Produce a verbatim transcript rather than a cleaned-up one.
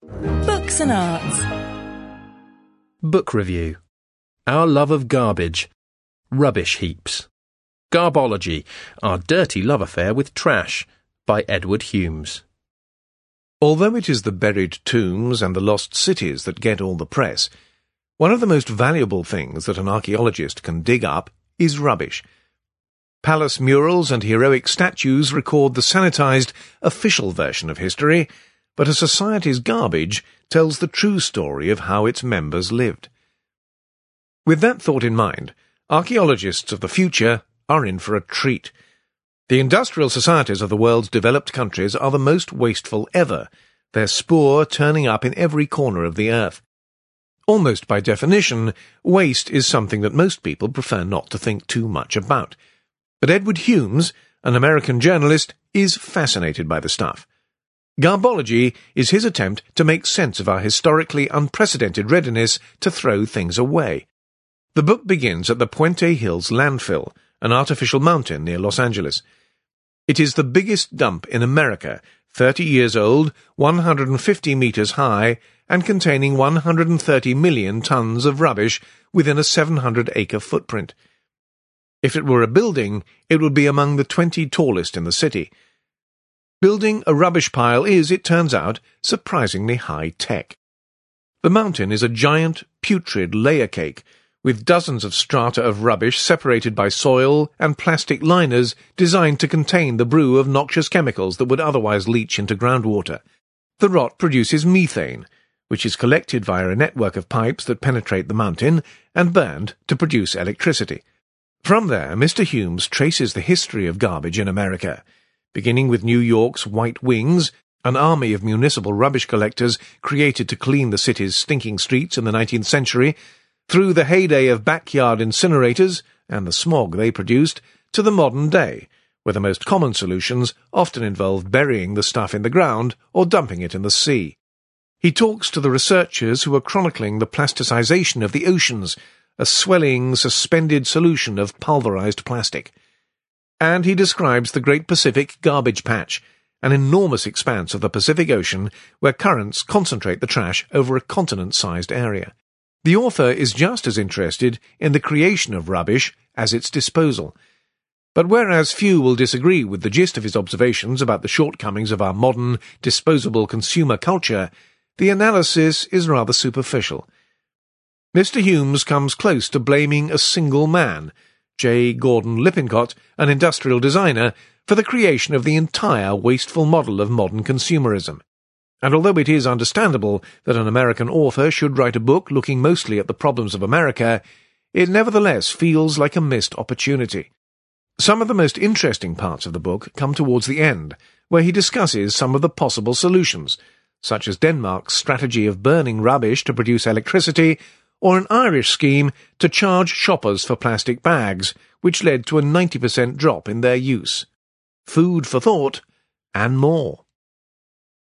Books and Arts. Book review. Our Love of Garbage. Rubbish Heaps. Garbology, Our Dirty Love Affair with Trash, by Edward Humes. Although it is the buried tombs and the lost cities that get all the press, one of the most valuable things that an archaeologist can dig up is rubbish. Palace murals and heroic statues record the sanitized, official version of history, but a society's garbage tells the true story of how its members lived. With that thought in mind, archaeologists of the future are in for a treat. The industrial societies of the world's developed countries are the most wasteful ever, their spoor turning up in every corner of the earth. Almost by definition, waste is something that most people prefer not to think too much about. But Edward Humes, an American journalist, is fascinated by the stuff. Garbology is his attempt to make sense of our historically unprecedented readiness to throw things away. The book begins at the Puente Hills landfill, an artificial mountain near Los Angeles. It is the biggest dump in America, thirty years old, one hundred fifty meters high, and containing one hundred thirty million tons of rubbish within a seven hundred acre footprint. If it were a building, it would be among the twenty tallest in the city. Building a rubbish pile is, it turns out, surprisingly high-tech. The mountain is a giant, putrid layer cake, with dozens of strata of rubbish separated by soil and plastic liners designed to contain the brew of noxious chemicals that would otherwise leach into groundwater. The rot produces methane, which is collected via a network of pipes that penetrate the mountain and burned to produce electricity. From there, Mister Humes traces the history of garbage in America, beginning with New York's White Wings, an army of municipal rubbish collectors created to clean the city's stinking streets in the nineteenth century, through the heyday of backyard incinerators and the smog they produced, to the modern day, where the most common solutions often involve burying the stuff in the ground or dumping it in the sea. He talks to the researchers who are chronicling the plasticization of the oceans, a swelling, suspended solution of pulverized plastic. And he describes the Great Pacific Garbage Patch, an enormous expanse of the Pacific Ocean where currents concentrate the trash over a continent-sized area. The author is just as interested in the creation of rubbish as its disposal. But whereas few will disagree with the gist of his observations about the shortcomings of our modern, disposable consumer culture, the analysis is rather superficial. Mister Humes comes close to blaming a single man, J. Gordon Lippincott, an industrial designer, for the creation of the entire wasteful model of modern consumerism. And although it is understandable that an American author should write a book looking mostly at the problems of America, it nevertheless feels like a missed opportunity. Some of the most interesting parts of the book come towards the end, where he discusses some of the possible solutions, such as Denmark's strategy of burning rubbish to produce electricity, or an Irish scheme to charge shoppers for plastic bags, which led to a ninety percent drop in their use. Food for thought, and more.